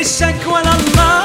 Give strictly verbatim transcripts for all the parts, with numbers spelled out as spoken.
الشكوى لله.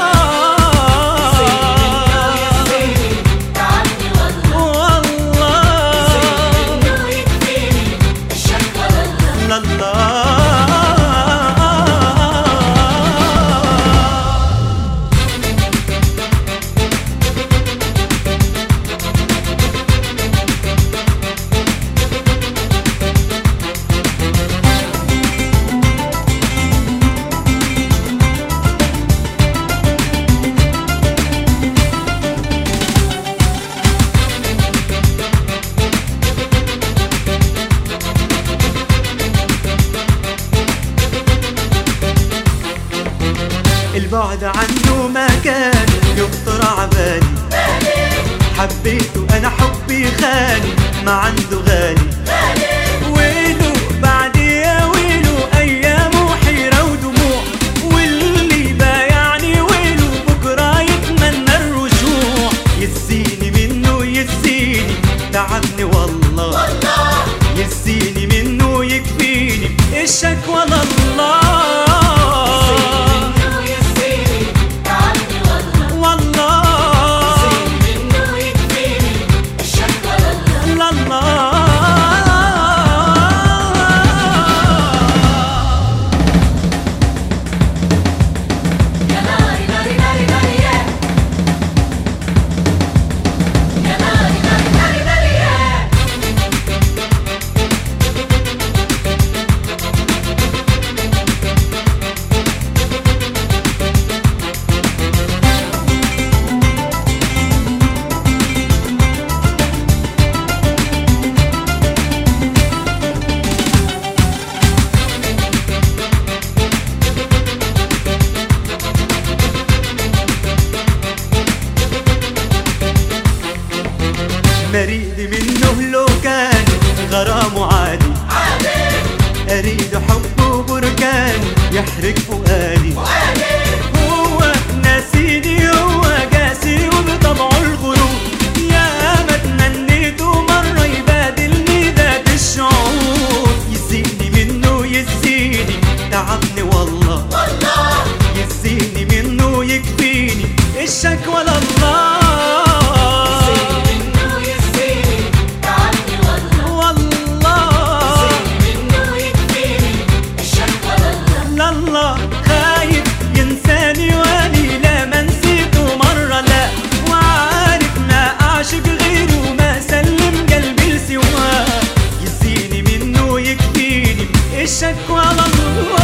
البعد عنه ما كان يخطر عبالي، حبيته انا حبي خاني ما عنده غالي. ويله بعدي يا ويله ايامه حيرة ودموع، واللي بايعني ويله بكره يتمنى الرجوع. يزيني منه يزيني تعبني والله، يزيني منه يكفيني الشكوى لله. مريد منه لو كان غرامه عادي، أريد حبه بركان يحرق فؤادي. هو ناسيني هو قاسي وبطبعه الغرور، يا ما تمنيته مرة يبادلني ذات الشعور. يزيني منه يزيني تعبني والله، يزيني منه يكفيني الشكوى لله. خايف ينساني واني لا ما نسيته مرة لا، وعارف ما اعشق غيره ما سلم قلبي لسواه. يزيني منه يكفيني الشكوى لله.